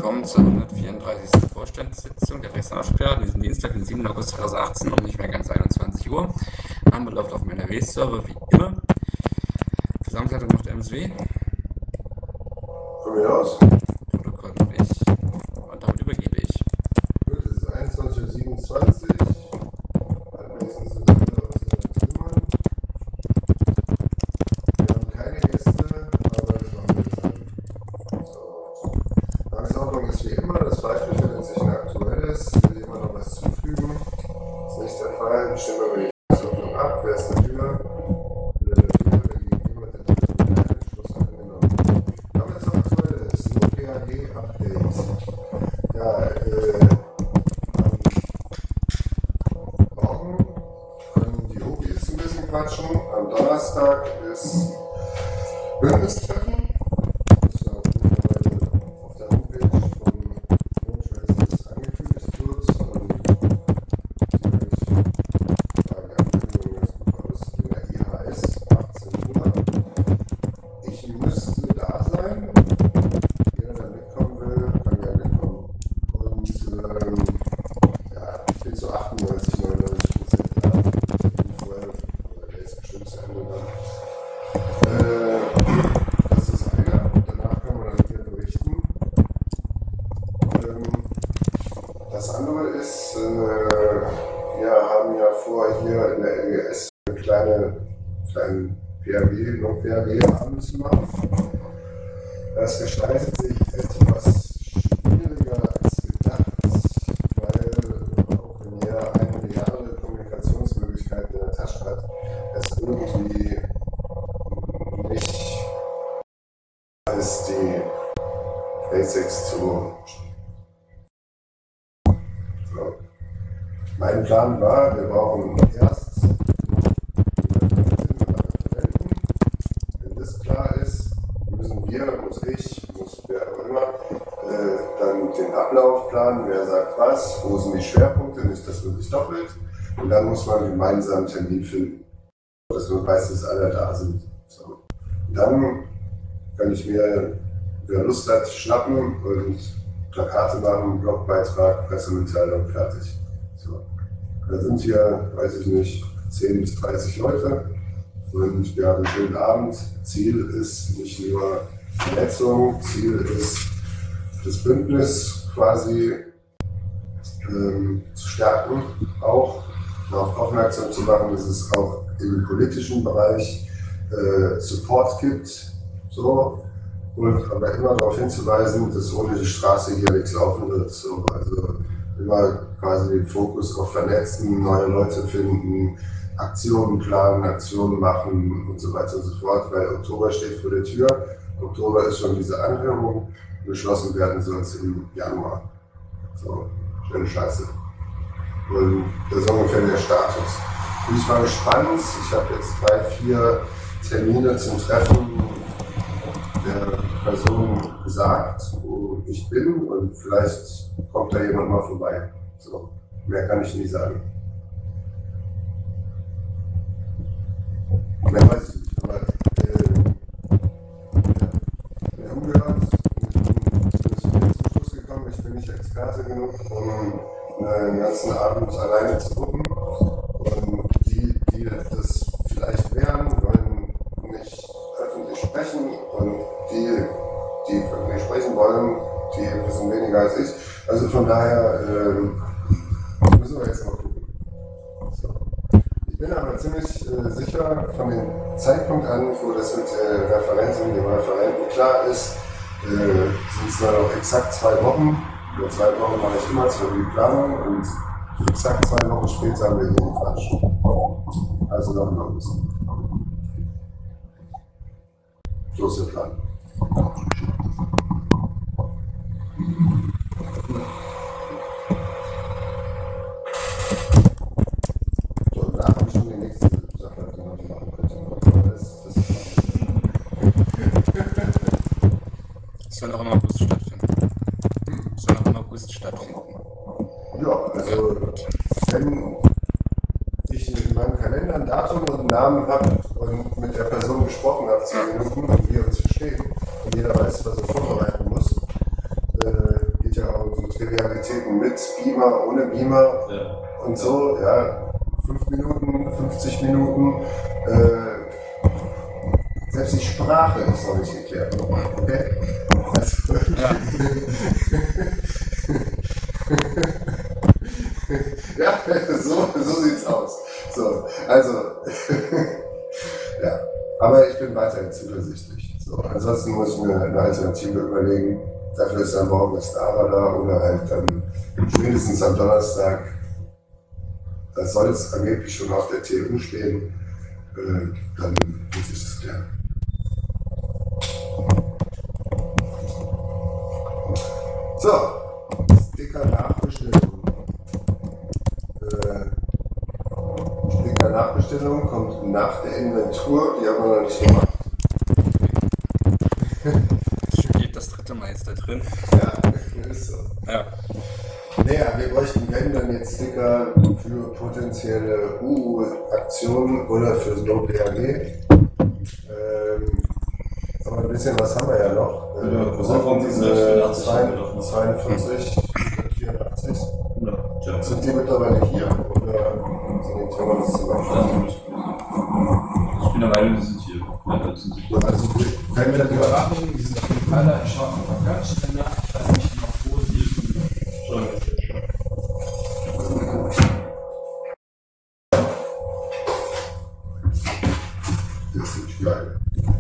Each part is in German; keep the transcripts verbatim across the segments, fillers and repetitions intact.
willkommen zur hundertvierunddreißigsten Vorstandssitzung der Dresdner Sperr, diesen Dienstag, den siebten August zweitausendachtzehn um nicht mehr ganz einundzwanzig Uhr. Name läuft auf meinem N R W-Server wie immer. Gesamtleitung macht M S W. Von mir aus. Protokoll habe ich. Und damit übergebe ich. Gut, es ist einundzwanzig Uhr siebenundzwanzig. Anwesend sind alle aus der Trümmern. Wir haben keine Gäste, aber das machen wir jetzt an. So. Tagesordnung ist wie immer. Das Fleisch befindet sich in aktuelles. Will jemand noch was zufügen? Das ist nicht der Fall. Dann stimmen wir über die Tagesordnung ab. Wer ist dafür? Wer dafür? Wer gegen jemand der Tagesordnung Schluss angenommen. Damit zum Aktuelles. Nur P H G-Update. Ja, äh, am Morgen können die Hobbies ein bisschen quatschen. Am Donnerstag ist Bündnistreffen. Das ist ja auch mittlerweile auf der Homepage von Mondschweiß angekündigt wird. Und sicherlich war die Ankündigung ganz gut aus in der I H S achtzehn Uhr. Ich müsste da sein. Jeder, der mitkommen will, kann gerne mitkommen. Und ähm, ja, ich bin zu achtundneunzig, neunundneunzig Prozent da. Ich bin vorher, oder der ist bestimmt zu Ende dann. Äh, das ist einer. Und danach kann man dann wieder berichten. Ähm, das andere ist, äh, wir haben ja vor, hier in der L G S eine kleine, kleinen P H W, noch P H W-Abend zu machen. Das gestaltet sich etwas schwieriger als gedacht, weil auch wenn jeder eine Milliarde Kommunikationsmöglichkeiten in der Tasche hat, es irgendwie nicht als die Basics zu. So. Mein Plan war, wir brauchen erst Referenten. Wenn das klar ist, müssen wir, muss ich, muss wer auch immer, äh, dann den Ablauf planen, wer sagt was, wo sind die Schwerpunkte, nicht das wirklich doppelt. Und dann muss man gemeinsam einen Termin finden, dass man weiß, dass alle da sind. So. Und dann kann ich mir, wer Lust hat, schnappen und Plakate machen, Blogbeitrag, Pressemitteilung, fertig. So. Da sind hier, weiß ich nicht, zehn bis dreißig Leute. Und wir haben einen schönen Abend. Ziel ist nicht nur Vernetzung, Ziel ist das Bündnis quasi ähm, zu stärken, auch darauf aufmerksam zu machen, dass es auch im politischen Bereich äh, Support gibt. So. Und aber immer darauf hinzuweisen, dass ohne die Straße hier nichts laufen wird. So. Also immer quasi den Fokus auf Vernetzen, neue Leute finden, Aktionen planen, Aktionen machen und so weiter und so fort, weil Oktober steht vor der Tür. Oktober ist schon diese Anhörung, beschlossen werden soll es im Januar. So, schöne Scheiße. Und das ist ungefähr der Status. Und ich war gespannt, ich habe jetzt drei, vier Termine zum Treffen der Person gesagt, wo ich bin und vielleicht kommt da jemand mal vorbei. So, mehr kann ich nicht sagen. Mehr weiß ich nicht, aber äh, wir haben gehört, ich bin zu dem Schluss gekommen, ich bin nicht Experte genug, um einen ganzen Abend alleine zu gucken. Und die, die das vielleicht wären, wollen nicht öffentlich sprechen und die, die öffentlich sprechen wollen, die wissen weniger als ich. Also von daher äh, müssen wir jetzt mal gucken. So. Ich bin aber ziemlich äh, sicher von dem Zeitpunkt an, wo das mit der Referentin, dem Referenten klar ist, äh, sind es dann noch exakt zwei Wochen. Über zwei Wochen mache ich immer zwar die Planung und exakt zwei Wochen später haben wir hier den Quatsch. Also noch ein bisschen. So ist der Plan. So, danach habe ich schon die nächste Sache, die man machen könnte. Das, das Es soll auch im August stattfinden. Es soll auch im August stattfinden. ja, also wenn ich in meinem Kalender ein Datum und einen Namen habe und mit der Person gesprochen habe, zehn Minuten, und wir uns verstehen und jeder weiß, was er vorbereiten muss, äh, Realitäten mit Beamer, ohne Beamer Ja. und so, ja, fünf Minuten, fünfzig Minuten, äh, selbst die Sprache ist noch nicht geklärt. Okay? Also, Ja. ja, so, so sieht's aus. So, also, ja, aber ich bin weiterhin zuversichtlich. So, ansonsten muss ich mir eine Alternative überlegen. Dafür ist dann morgen das Dara da oder halt dann spätestens am Donnerstag. Da soll es angeblich schon auf der T U stehen. Äh, dann muss ich das klären. So, Sticker Nachbestellung. Äh, Sticker Nachbestellung kommt nach der Inventur, die haben wir noch nicht gemacht. Steht das dritte Mal jetzt da drin. Ja, ist so. Ja. Naja, wir bräuchten, wenn dann jetzt Sticker für potenzielle U U-Aktionen oder für No P R G. Ähm, aber ein bisschen was haben wir ja noch. Äh, Ja, wir brauchen diese vierundachtzig zweiundvierzig, vierundachtzig. Ja. Sind die mittlerweile hier oder sind die Thomas zum Beispiel? Ich bin der Meinung, die sind hier. Ja, dann sind sie hier. Also, wenn wir die Überwachung, die sind auf jeden Fall da. Ich schaue einfach ganz schnell nach. Ich weiß nicht genau, wo sie Schon. das sind geil.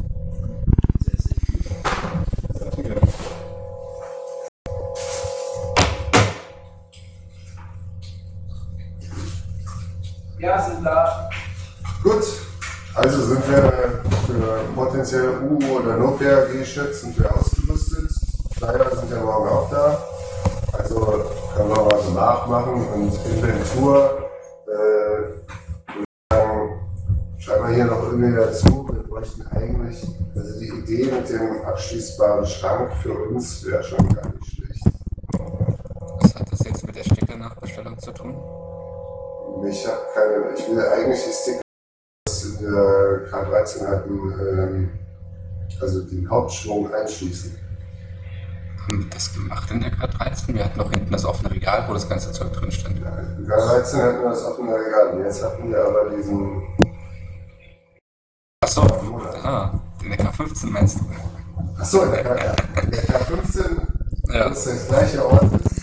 Ja, sind da. Gut, also sind wir für potenzielle U U oder No P R G-Schutz sind wir ausgerüstet. Leider sind wir morgen auch da. Also können wir mal so nachmachen und Inventur. Äh, sagen, schreiben wir hier noch irgendwie dazu. Wir bräuchten eigentlich, also die Idee mit dem abschließbaren Schrank für uns wäre schon gar nicht schlecht. Was hat das jetzt mit der Stickernachbestellung zu tun? Ich habe keine, ich will eigentlich die Sticker in der K dreizehn hatten, ähm, also den Hauptschwung einschließen. Haben wir das gemacht in der K dreizehn? Wir hatten noch hinten das offene Regal, wo das ganze Zeug drin stand. Ja, in der K dreizehn hatten wir das offene Regal. Jetzt hatten wir aber diesen. Achso, ah, in der K fünfzehn meinst du? Achso, in der K, ja, in der K fünfzehn, Ja. das ist der gleiche Ort ist.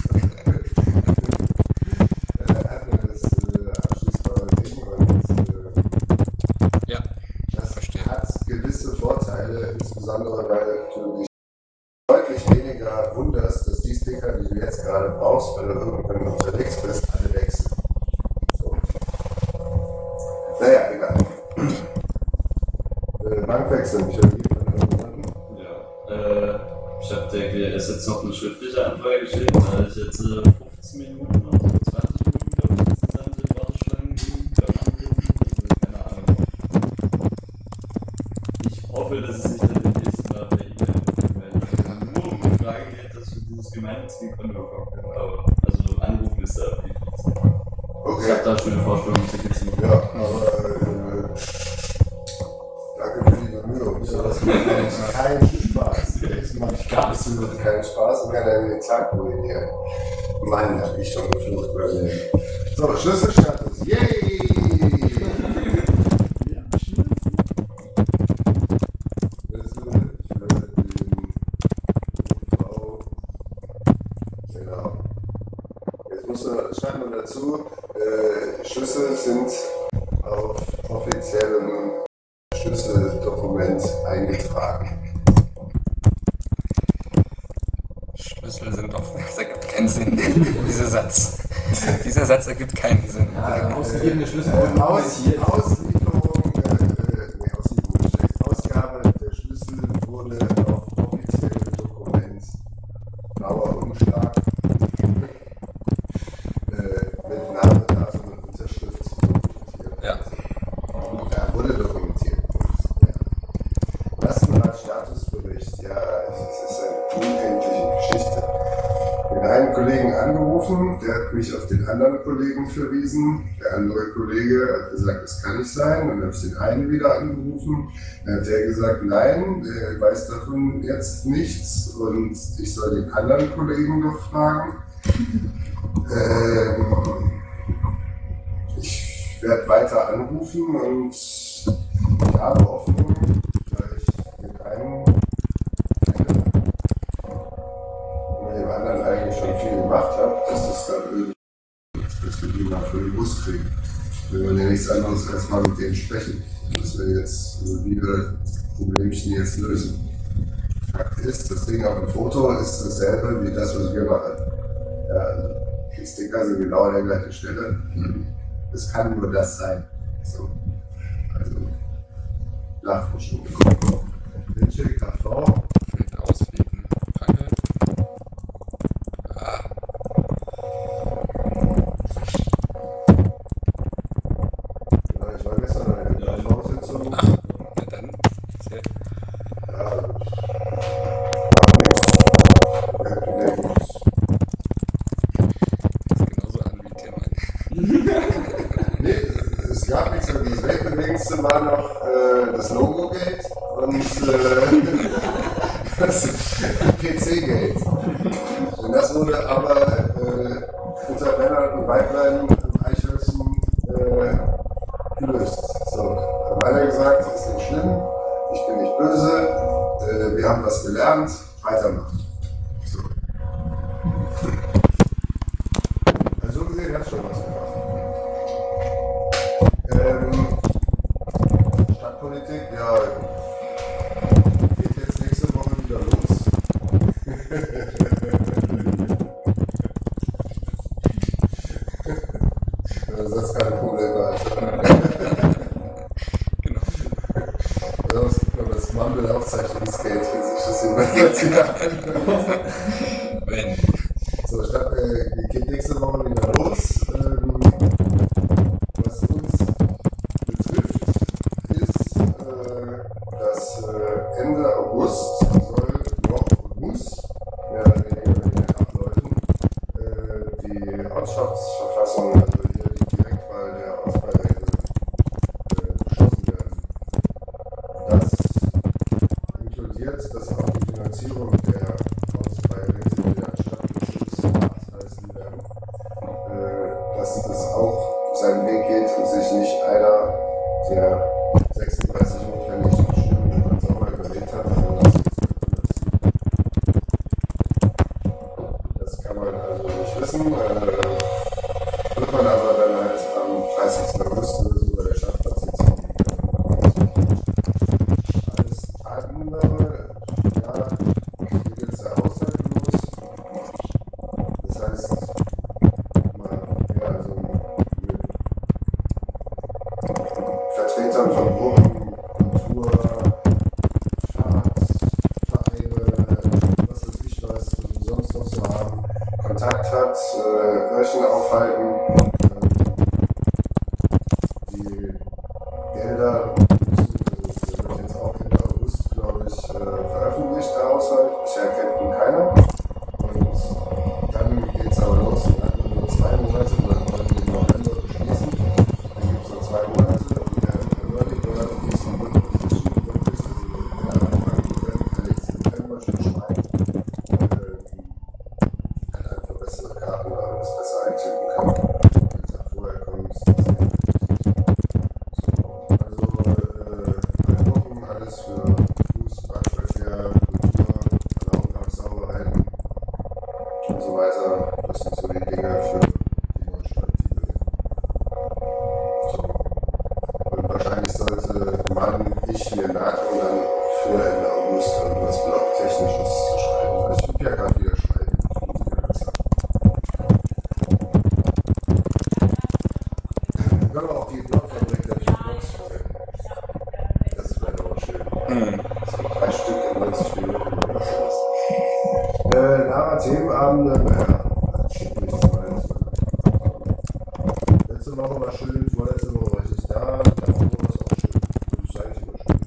äh, hatten wir das äh, abschließbare Ding und äh, Ja, das verstehe. hat gewisse Vorteile, insbesondere weil du dich deutlich weniger wunderst, dass die Sticker, die du jetzt gerade brauchst, weil du irgendwann unterwegs bist, alle weg sind. So. Naja, egal. Äh, Bankwechsel, Michael, wie von irgendjemandem? Ja. Äh, ich habe der G S jetzt noch eine schriftliche Anfrage geschickt, weil ich jetzt äh, fünfzehn Minuten oder so, zwanzig Minuten, glaube ich, insgesamt in Warteschlangen liegen, beim Anrufen, also keine Ahnung. Ich hoffe, dass es sich dann demnächst mal per E-Mail meldet. Nur um die Frage geht, dass wir dieses gemeinnützige Konto bekommen können, aber also Anrufen ist da wichtig. Ich Okay. habe da schon eine Vorstellung, dass ich jetzt noch. Ja, aber äh, danke für die Bemühungen. So, das macht eigentlich keinen Spaß. Das macht absolut keinen Spaß und kann einen den Tag ruinieren. Mann, hab ich schon geflucht bei mir. So, Schlüsselstatus. Yay! Schlüssel für den Bau. Genau. Jetzt muss man, schreibt man dazu, äh, Schlüssel sind auf offiziellem Schlüsseldokument eingetragen. Schlüssel sind offen. Das ergibt keinen Sinn, dieser Satz. Dieser Satz ergibt keinen Sinn. Ja, ausgegebene Schlüssel Äh, wurden Aus, dokumentiert. Auslieferung, äh, äh, nee, Auslieferung ist schlecht. Ausgabe der Schlüssel wurde auf offiziellem Dokument, blauer Umschlag, äh, mit Name, Datum und Unterschrift dokumentiert. Ja. Ja, wurde dokumentiert. Ja. Lastenrad-Statusbericht, ja, es ist eine unendliche Geschichte. Den einen Kollegen angerufen, der hat mich auf den anderen Kollegen verwiesen. Der andere Kollege hat gesagt, das kann nicht sein. Dann habe ich den einen wieder angerufen. Dann hat der gesagt, nein, der weiß davon jetzt nichts und ich soll den anderen Kollegen noch fragen. Ähm, ich werde weiter anrufen und ich habe Hoffnung, da ich mit einem, einem und dem anderen eigentlich schon viel gemacht habe, dass das dann irgendwie, dass wir die mal für den Bus kriegen. Wir wollen ja nichts anderes als mal mit denen sprechen, dass wir jetzt, wie wir das Problemchen jetzt lösen. Fakt ist, das Ding auf dem Foto ist dasselbe wie das, was wir machen. Ja, also die Sticker sind genau an der gleichen Stelle. Es kann nur das sein. So. Also, Nachforschung. Winche, K V. Fällt ausfliegen. Danke. Ah. Ja, ich war gestern in einer K V-Sitzung. Ach, na dann. Erzähl. Ja, macht nichts. Weltbewegend. Ist genauso an wie Tim. Nee, es gab nichts, aber das Weltbewegendste war noch äh, das Logo-Gate und äh, das P C-Gate. Und das wurde aber äh, unter Männern und Weiblein im Eichhörnchen äh, gelöst. So, haben alle gesagt, das ist nicht schlimm, ich bin nicht böse, äh, wir haben was gelernt, weitermachen. So. Also so gesehen hat es schon was gemacht. Ähm, Stadtpolitik, ja, geht jetzt nächste Woche wieder los. Das ist kein Problem, Alter. Genau. Also es gibt noch das Mumble-Aufzeichnungsgate, wie sich das immer jetzt wieder anhört. Wenn. So, Stadt, äh, geht nächste Woche wieder los. Ähm, was uns betrifft, ist, äh, dass äh, Ende August soll noch und muss, mehr oder weniger mit den Abläufen, äh, die Ortschaftsverfassung, also hier die Direktwahl der Ortsbeiräte, äh, beschlossen werden. Das inkludiert, dass auch die Finanzierung der Ortsbeiräte, die der Stadtbezirksrat heißen werden, äh, dass das auch seinen Weg geht und sich nicht einer der sechsunddreißig notwendigen Stimmen im Sommer überlegt hat, sondern das jetzt mit Das kann man also nicht wissen, äh, wird man aber dann halt am dreißigsten August oder so bei der Stadtratssitzung. Alles andere, ja, geht jetzt der Haushalt los. Das heißt, mal, ja, also mit Vertretern von Gruppen, Kultur, Fahrt, Vereine, was weiß ich was, was wir sonst noch so haben, Kontakt hat, äh, Hörchen aufhalten, ähm, die Gelder müssen, also der wird jetzt auch Ende August, glaube ich, äh, veröffentlicht, der Haushalt. Bisher kennt ihn keiner. Und dann geht es aber los. Wir hatten nur zwei Monate, dann wollen wir im November beschließen. Dann gibt es noch zwei Monate und der Early Bird ist im Position wirklich, also der Anfang November, nächsten November schon schreiben. Ähm, hat einfach bessere Karten, weil man das besser eintippen kann. Wenn es vorher kommt, ist das nicht wichtig. So, also äh, drei Wochen, alles für Fuß, Radverkehr, Kultur, Erlauben nach Sauberheiten und so weiter. Das sind so die Dinge für die Neustadt, die wir. So. Und wahrscheinlich sollte man, ich mir merken, dann für Ende August irgendwas Blog-Technisches zu schreiben. Also ich übe ja gerade wieder schreiben. Ich muss wieder besser. Wir können auch die Blogfabrik der vier Blogs schreiben. Das wäre doch schön. Hm. So drei Stück in neunzig Minuten oder sowas. Äh, Lara Themenabende, naja, nichts Neues. Letzte Woche war schön, vorletzte Woche war ich nicht da, die Woche war es auch schön. Das ist eigentlich immer schön.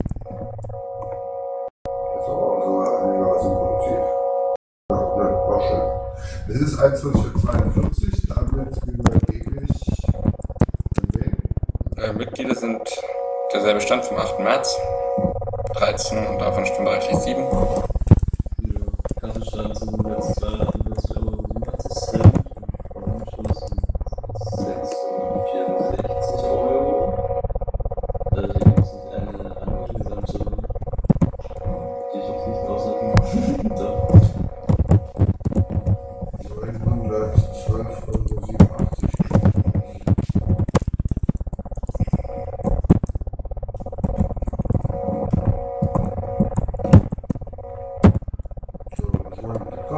Letzte Woche sogar einigermaßen produktiv. Ja, ne, war schön. Es ist einundzwanzig Uhr zweiundvierzig, damit übergebe ich an wen? Äh, Mitglieder sind derselbe Stand vom achten März. dreizehn und davon stimmberechtigt sieben. Ja, Kassenstand sind jetzt zweihundertachtundvierzig Euro siebenundachtzig Cent.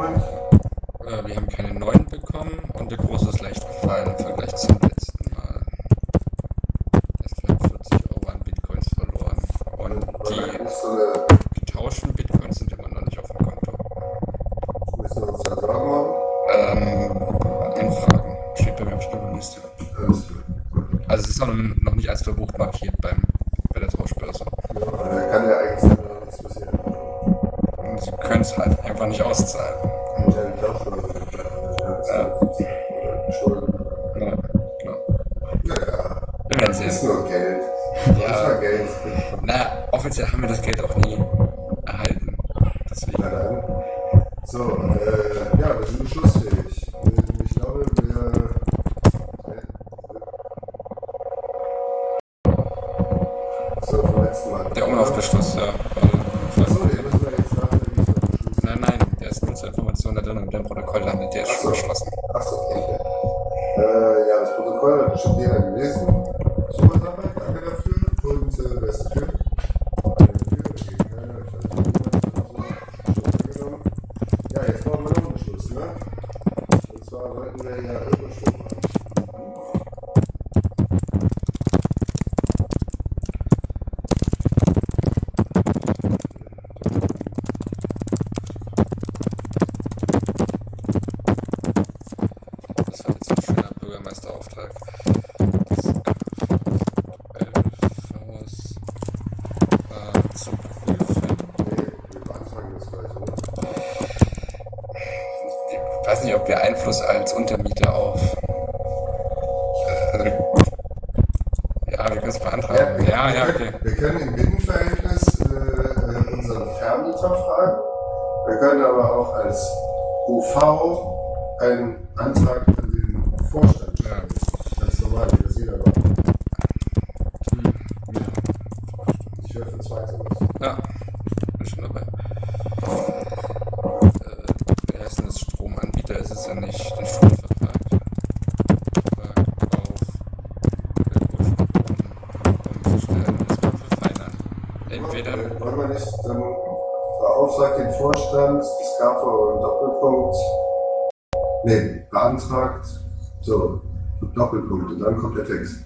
geholt? Äh, wir haben keine neuen bekommen und der Kurs ist leicht gefallen im Vergleich zum letzten Mal. Das hat vierzig Euro an Bitcoins verloren. Und Weil die nicht so eine, getauschten Bitcoins sind immer noch nicht auf dem Konto. müssen wir uns da Sorgen machen? Ähm, Anfragen. Steht bei mir auf der Liste. Alles gut. Also es ist auch noch nicht als verbucht markiert beim, bei der Tauschbörse. Ja, aber da kann ja eigentlich dann noch nichts passieren. Und sie können es halt einfach nicht auszahlen. Muss ja die Tauschbörse Schulden. Ja, genau. Naja, Wir werden ist sehen. nur Geld. Ja. Das war Geld. Naja, offiziell haben wir das Geld auch nie erhalten. Deswegen. Na dann. So, äh, ja, wir sind beschlussfähig. Ich glaube, wir. So, vom letzten Mal. Der Umlaufbeschluss, ja. Also, Achso, den müssen wir jetzt nachher nicht noch beschließen. nein, nein, der ist nur zur Information da drin und im Protokoll landet, der ist schon beschlossen. Achso, okay. Äh, ja, das Protokoll hat bestimmt jeder gelesen. Super Sache, danke dafür. Und äh, wer ist dafür? Dafür, okay, keiner. Ich hatte niemand. Genommen. Ja, jetzt brauchen wir noch einen Beschluss, ne? Und zwar wollten wir ja Ökostrom machen. Das war jetzt ein schöner Bürgermeisterauftrag. Das Elfhaus äh, zu prüfen. Nee, wir beantragen das gleich, oder? Ich weiß nicht, ob wir Einfluss als Untermieter auf. Äh, also, ja, wir können es beantragen. wir, Ja, wir, ja, können, okay. wir können im Binnenverhältnis äh, äh, unseren Vermieter fragen. Wir können aber auch als U V einen Antrag an den Vorstand stellen. Ganz normal, wie das jeder macht. Ich wäre für Zweiteres. Ja, bin schon dabei. Äh, wer heißt denn das? Stromanbieter ist es ja nicht, den Stromvertrag. Vertrag auf umstellen, das kommt verfeinern. Entweder, Wollen wir nicht, dann beauftragt den Vorstand, das K V im Doppelpunkt, nee, beantragt, so, Doppelpunkt, und dann kommt der Text.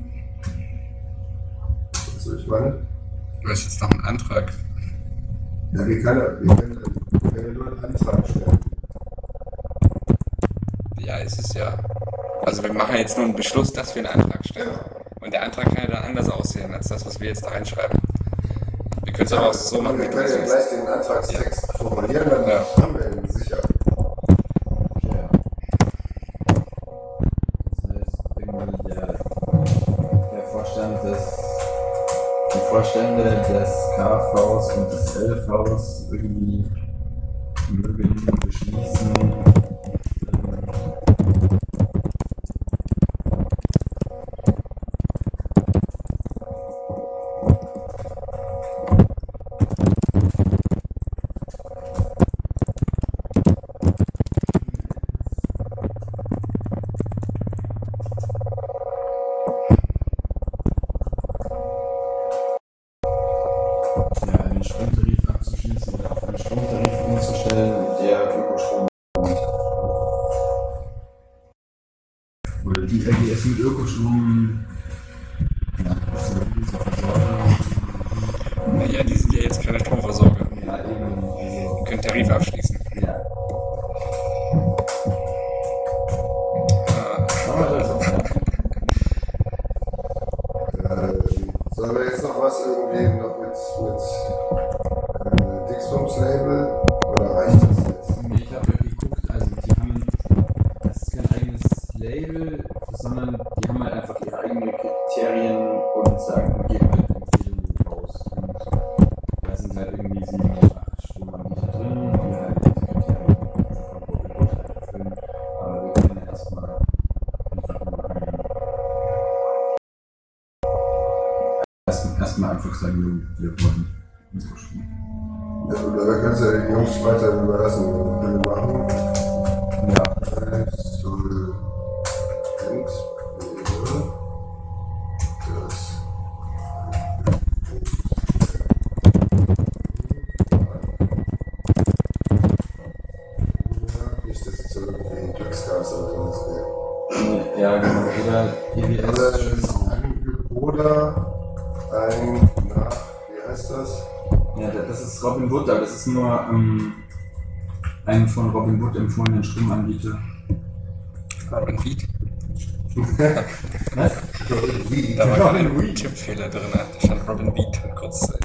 Weißt du, was ich meine? du hast jetzt noch einen Antrag. Ja, wir können, ja- wir können, wir können ja nur einen Antrag stellen. Ja, ist es ja. Also wir machen jetzt nur einen Beschluss, dass wir einen Antrag stellen. Und der Antrag kann ja dann anders aussehen, als das, was wir jetzt da reinschreiben. Wir können es aber auch so machen, Wir wie du können das ja willst. gleich den Antragstext formulieren, dann Ja. haben wir ihn sicher. Ja. Das heißt, irgendwie der, der Vorstand des, die Vorstände des K Vs und des L Vs irgendwie mögen beschließen, ähm, ja, einen Stromtarif abzuschließen oder auf einen Stromtarif umzustellen, der Ökostrom macht. Oder die L G S mit Ökostrom, ja, das ist diese Versorgung. Naja, die sind ja jetzt keine Stromversorger. Ja, eben, also, Wir können Tarif abschließen. ja. Ah, Aber das ist ja. Äh, sollen wir jetzt noch was irgendwie noch mit, mit äh, Dixbums-Label? Oder reicht das jetzt? Nee, ich habe ja geguckt, also die haben, das ist kein eigenes Label, sondern die haben halt einfach ihre eigenen Kriterien und sagen, geben halt Empfehlungen raus. Und da sind halt irgendwie sieben oder acht Stromanbieter drin, die halt diese Kriterien von Bobby halt erfüllen. Aber wir können ja erstmal einfach nur einen, erst- erstmal einfach sagen, wir wollen Ökostrom. Ja, oder wir können es ja den Jungs weiter überlassen, wenn wir machen. Ja. So, und, das. Nicht, dass es so irgendwie ein Glücksgas oder sowas gibt. Ja, genau. Oder P W S. Oder es ist ein oder ein, na, wie heißt das? Ja, das ist Robin Wood, aber das ist nur ähm, ein von Robin Wood empfohlenen Stromanbieter. Robin Beat. Was? Wie? Da war Robin gerade ein Reed. Tippfehler drin. Da stand Robin Beat kurzzeitig.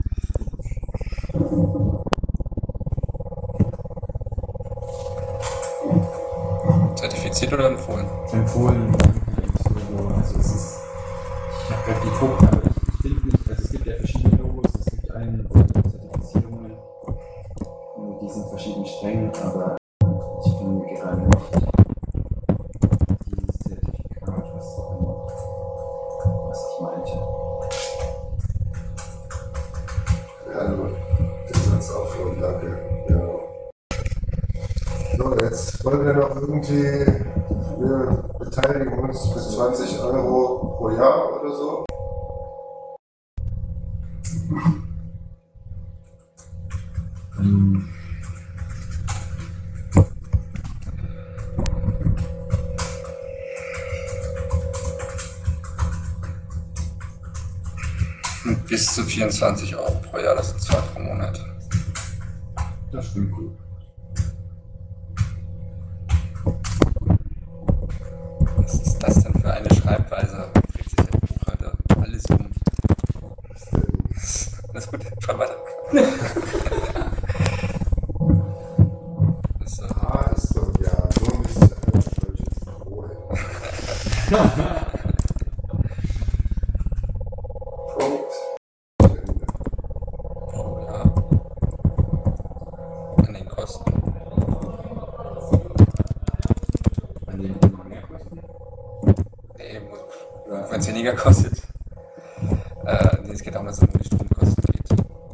Zertifiziert oder empfohlen? Empfohlen. Also es ist, ich habe gerade geguckt, aber ich, ich finde nicht, also es gibt ja verschiedene Logos, es gibt einen und Zertifizierungen, und die sind verschieden streng, aber ich finde gerade nicht dieses Zertifikat, was, ähm, was ich meinte. Ja, gut. Den Satz aufhören, danke. Ja. So, jetzt wollen wir noch irgendwie, wir beteiligen uns bis zwanzig Euro pro Jahr oder so. Ähm, Bis zu vierundzwanzig Euro pro Jahr, das sind zwei pro Monat. das stimmt gut. Was ist das denn für eine Schreibweise? Dreht sich der Buchhalter alles um. Was denn? Alles gut, schreib weiter. Das, äh, Ah, ist doch, ja, nur ein bisschen solches Drohen. Punkt. Ende. pro Jahr. An den Kosten. An den immer mehr kosten? Nee, wenn es weniger kostet. Äh, nee, es geht darum, dass es um die Stromkosten geht.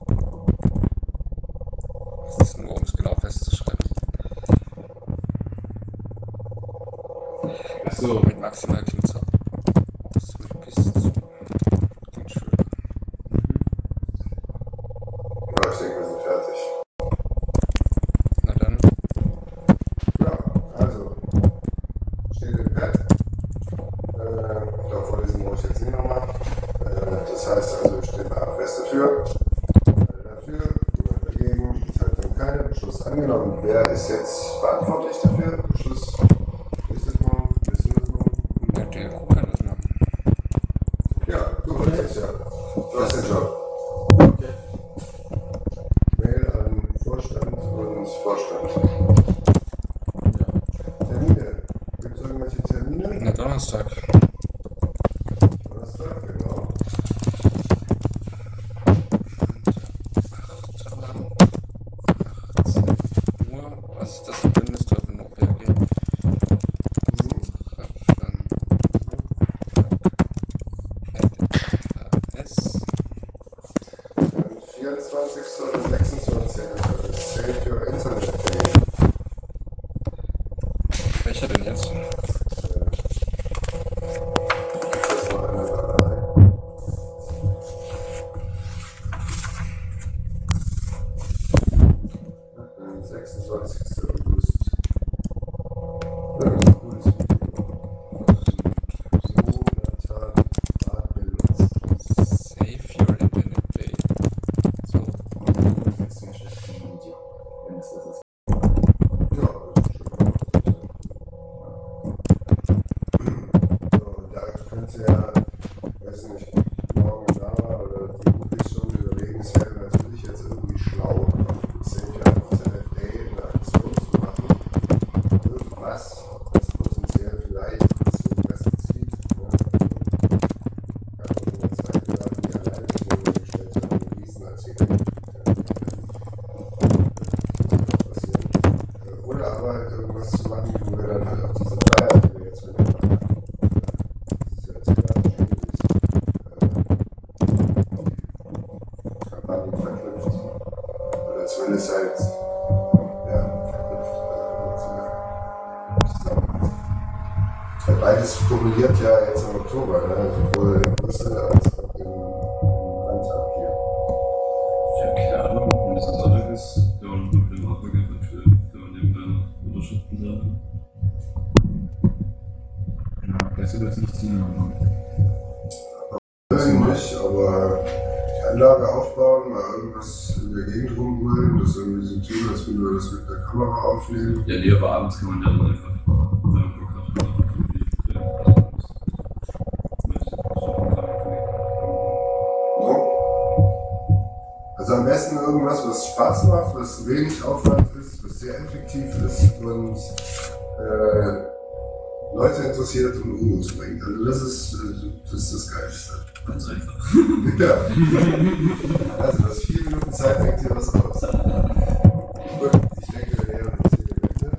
Das ist nur, um es genau festzuschreiben. Achso, Mit maximal klingt so. Bis zu. Klingt schön. Ja, ich denke, wir sind fertig. Na dann. Ja, also, steht im Pad. Äh, ich glaube, vorlesen brauche ich jetzt nicht nochmal. Äh, das heißt also, steht ab, wer ist dafür? Alle dafür, jemand dagegen, Enthaltung keine, Beschluss angenommen. Wer ist jetzt verantwortlich dafür? Beschluss, ist das nun? Bist du das nun? Ja, der Kuh kann das machen. Ja, du hast es ja. Du hast den Job. okay. Mail an Vorstand und Vorstand. Ja. Termine. Gibt es irgendwelche Termine? Na, Donnerstag. Donnerstag, genau. Uhr. Was ist das? Bundestreffen O P G? S. Am vierundzwanzigsten oder sechsundzwanzigsten ist Save Your Internet Day. Welcher denn jetzt? Das war eine Datei. Am sechsundzwanzigsten August. Ja, das ist ein cooles Video. Jonathan Abels. Save Your Internet Day. So. Das ist ein schlechtes Video, wenn es das ist. Ja, das ist schon auch. So, und da könnt ihr ja, weiß nicht, morgen da oder die Buchrichtung überlegen, es wäre natürlich jetzt irgendwie schlau, Save Your Internet Day eine Aktion zu machen. Irgendwas, das potenziell vielleicht ein bisschen besser zieht. Ne? Ich habe in der Zeit gerade die Alleinstellung gestellt haben, einen Riesenartikel. Oder aber halt irgendwas zu machen, wo wir dann halt auch diese Flyer, die wir jetzt mitmachen, das ist ja jetzt gerade schwierig, äh, Kampagnen verknüpft. Oder zumindest halt, ja, verknüpft. Äh, zusammen. Weil beides kumuliert ja jetzt im Oktober, ne? Sowohl in Brüssel als auch im, im Landtag hier. Ich habe keine Ahnung, wenn das Sonntag ist, kann man noch mit dem Abgeber für, für den dann Überschriften sagen. Ja, das wird jetzt nicht Sinn machen. Weiß ich nicht, aber die Anlage aufbauen, mal irgendwas in der Gegend rumbrüllen, das irgendwie so tun, als würden wir das mit der Kamera aufnehmen. Ja, nee, aber abends kann man dann einfach, wenn man Bock hat, irgendwie filmen. Also am besten irgendwas, was Spaß macht, was wenig Aufwand ist, was sehr effektiv ist und äh, Leute interessiert und Umos bringt. Also das ist, das ist das Geilste. Ganz einfach. Ja. Also das vier Minuten Zeit denkt dir was aus. Gut, ich denke, wir nähern uns hier dem Ende.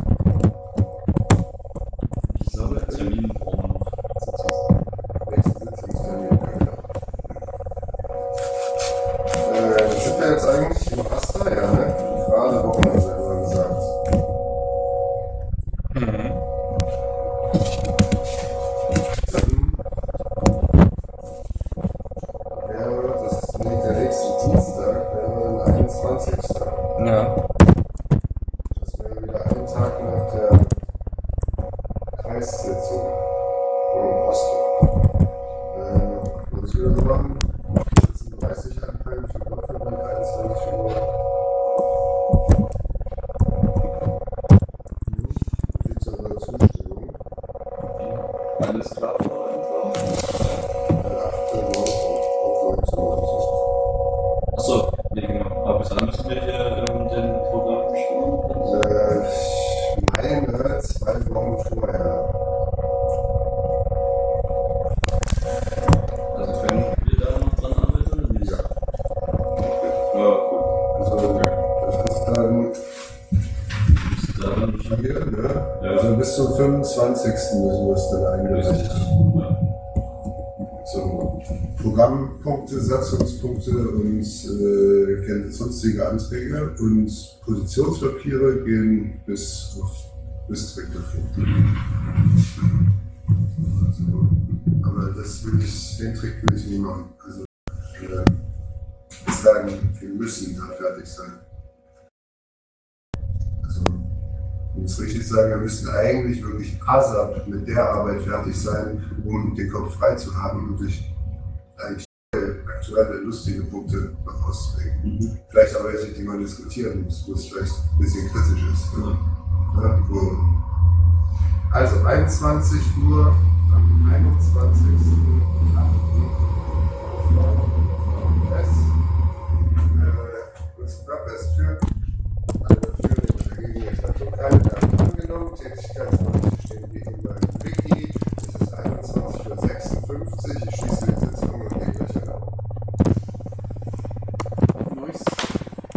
Ich glaube, Termin brauchen wir noch. Nächsten Sitzungstermin. Äh, sind wir jetzt eigentlich im Raster? Ja, ne? Gerade Wochenende, haben wir gesagt. Mhm. Dann wäre, das ist der nächste Dienstag, wäre der einundzwanzigste Ja. Das wäre wieder ein Tag nach der Kreissitzung in Rostock. Äh, was wir so machen, vierzehn Uhr dreißig anfangen für Gottverbank, einundzwanzig Uhr. Gibt es aber Zustimmung? Alles klar, einfach. acht Uhr neunzehn Uhr. Achso, nee, genau. Aber bis dann müssen wir hier ähm, den Programm bestimmen. Äh, ich meine, zwei Wochen vorher. Also können wir da noch dran arbeiten oder nicht? Ja. Ja, cool. Also, das ist dann Bis dahin hier, ne? Ja. Also bis zum fünfundzwanzigsten müssen wir es dann einrichten. Ja. So, Programmpunkte, Satzungspunkte und äh, sonstige Anträge und Positionspapiere gehen bis auf bis direkt davor. Also, aber das will ich, den Trick will ich nie machen. Also äh, sagen, wir müssen da fertig sein. Also, ich muss richtig sagen, wir müssen eigentlich wirklich ASAP mit der Arbeit fertig sein, um den Kopf frei zu haben und durch eigentlich aktuelle, lustige Punkte noch rauszubringen. Mhm. Vielleicht auch welche, die man diskutieren muss, wo es vielleicht ein bisschen kritisch ist. Ja. Ja, wo also einundzwanzig Uhr am einundzwanzigsten S. Äh, uns Körpers führt. Alle dafür, dagegen, jetzt hat so keine Daten angenommen. Tätigkeitsbereiche stehen wie immer im Wiki.